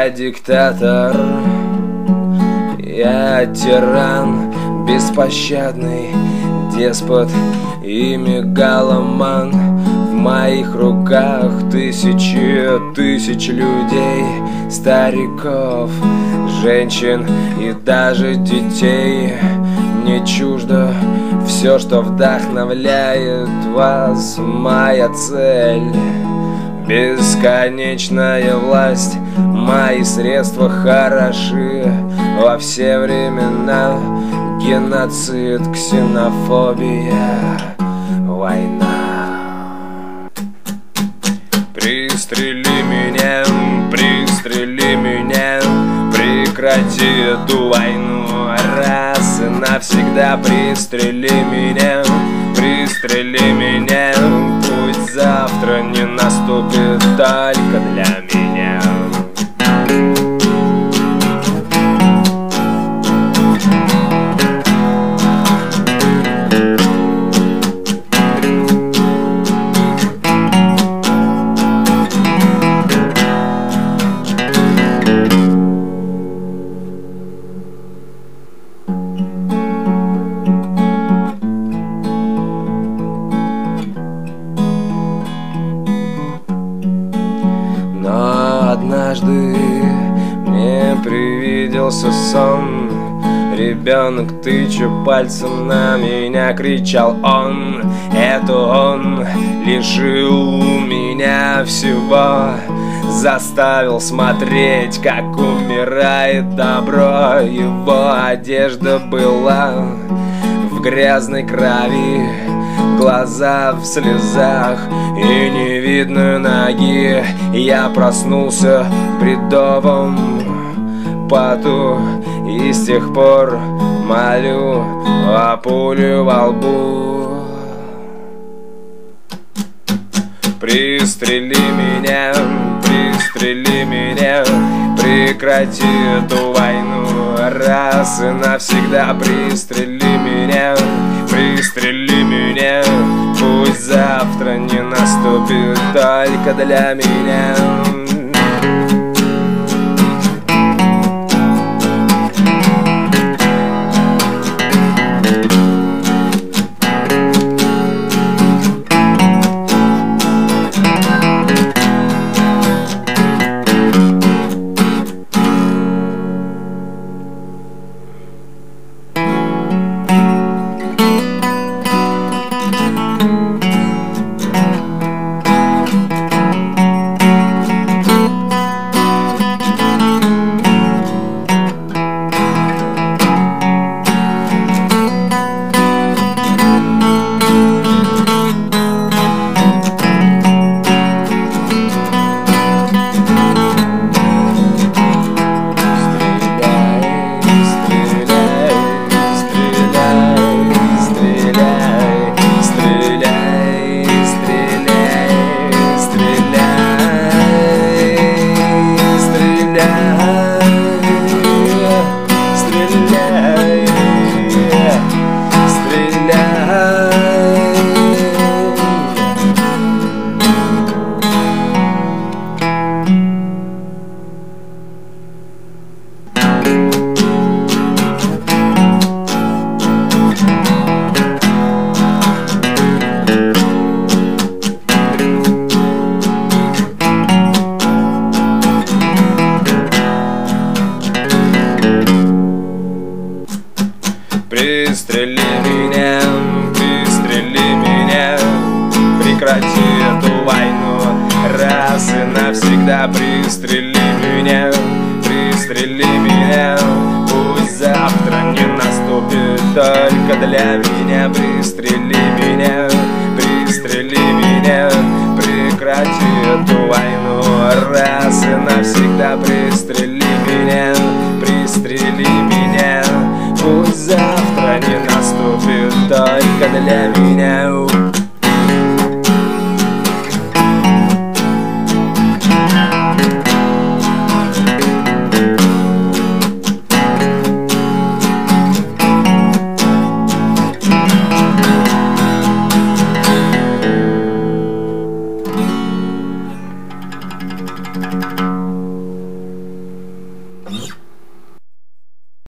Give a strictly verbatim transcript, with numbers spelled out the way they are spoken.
Я диктатор, я тиран, беспощадный деспот и мегаломан. В моих руках тысячи тысяч людей, стариков, женщин и даже детей. Мне чуждо все, что вдохновляет вас. Моя цель — бесконечная власть. Мои средства хороши во все времена. Геноцид, ксенофобия, война. Пристрели меня, пристрели меня, прекрати эту войну раз и навсегда. Пристрели меня, пристрели меня, пусть завтра не наступит только для меня. Но однажды мне привиделся сон. Ребенок, тыча пальцем на меня, кричал он. Это он лишил меня всего, заставил смотреть, как умирает добро. Его одежда была в грязной крови, глаза в слезах и не видно ноги. Я проснулся в бредовом поту и с тех пор молю о пуле во лбу. Пристрели меня, пристрели меня, прекрати эту войну раз и навсегда. Пристрели меня, пристрели меня, пусть завтра не наступит только для меня. Пристрели меня, пристрели меня, прекрати эту войну раз и навсегда. Пристрели меня, пристрели меня, пусть завтра не наступит только для меня. Пристрели меня, пристрели меня, прекрати эту войну раз и навсегда. Пристрели меня, пристрели меня, пусть завтра не наступит только для меня.